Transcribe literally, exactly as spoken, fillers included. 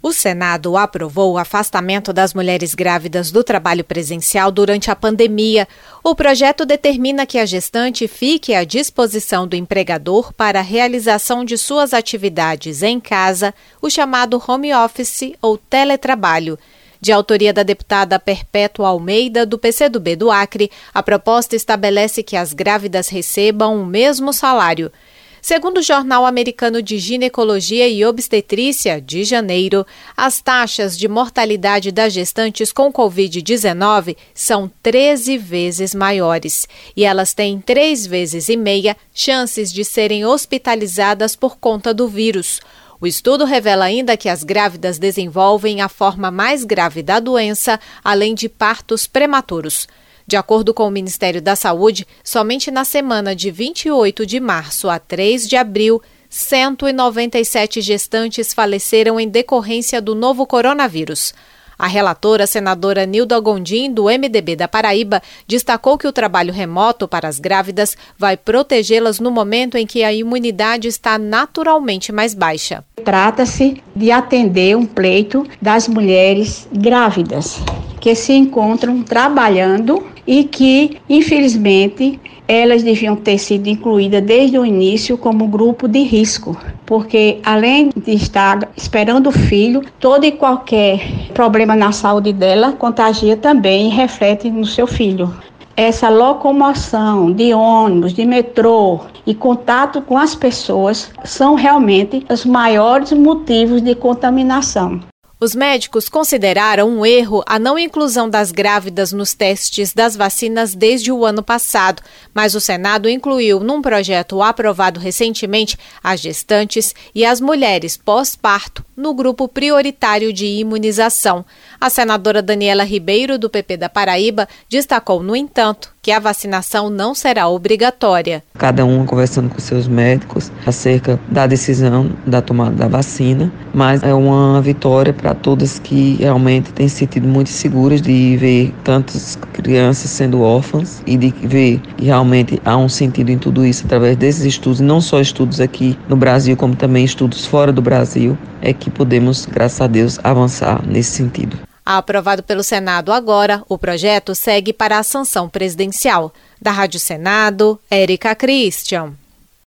O Senado aprovou o afastamento das mulheres grávidas do trabalho presencial durante a pandemia. O projeto determina que a gestante fique à disposição do empregador para a realização de suas atividades em casa, o chamado home office ou teletrabalho. De autoria da deputada Perpétua Almeida, do P C do B do Acre, a proposta estabelece que as grávidas recebam o mesmo salário. Segundo o Jornal Americano de Ginecologia e Obstetrícia, de janeiro, as taxas de mortalidade das gestantes com covid dezenove são treze vezes maiores e elas têm três vezes e meia chances de serem hospitalizadas por conta do vírus. O estudo revela ainda que as grávidas desenvolvem a forma mais grave da doença, além de partos prematuros. De acordo com o Ministério da Saúde, somente na semana de vinte e oito de março a três de abril, cento e noventa e sete gestantes faleceram em decorrência do novo coronavírus. A relatora, senadora Nilda Gondim, do M D B da Paraíba, destacou que o trabalho remoto para as grávidas vai protegê-las no momento em que a imunidade está naturalmente mais baixa. Trata-se de atender um pleito das mulheres grávidas que se encontram trabalhando e que, infelizmente, elas deviam ter sido incluídas desde o início como grupo de risco, porque além de estar esperando o filho, todo e qualquer problema na saúde dela contagia também e reflete no seu filho. Essa locomoção de ônibus, de metrô e contato com as pessoas são realmente os maiores motivos de contaminação. Os médicos consideraram um erro a não inclusão das grávidas nos testes das vacinas desde o ano passado, mas o Senado incluiu num projeto aprovado recentemente as gestantes e as mulheres pós-parto no grupo prioritário de imunização. A senadora Daniela Ribeiro, do P P da Paraíba, destacou, no entanto, que a vacinação não será obrigatória. Cada um conversando com seus médicos acerca da decisão da tomada da vacina, mas é uma vitória para todas que realmente têm se sentido muito seguras de ver tantas crianças sendo órfãs e de ver que realmente há um sentido em tudo isso através desses estudos, não só estudos aqui no Brasil, como também estudos fora do Brasil, é que podemos, graças a Deus, avançar nesse sentido. Aprovado pelo Senado agora, o projeto segue para a sanção presidencial. Da Rádio Senado, Érica Christian.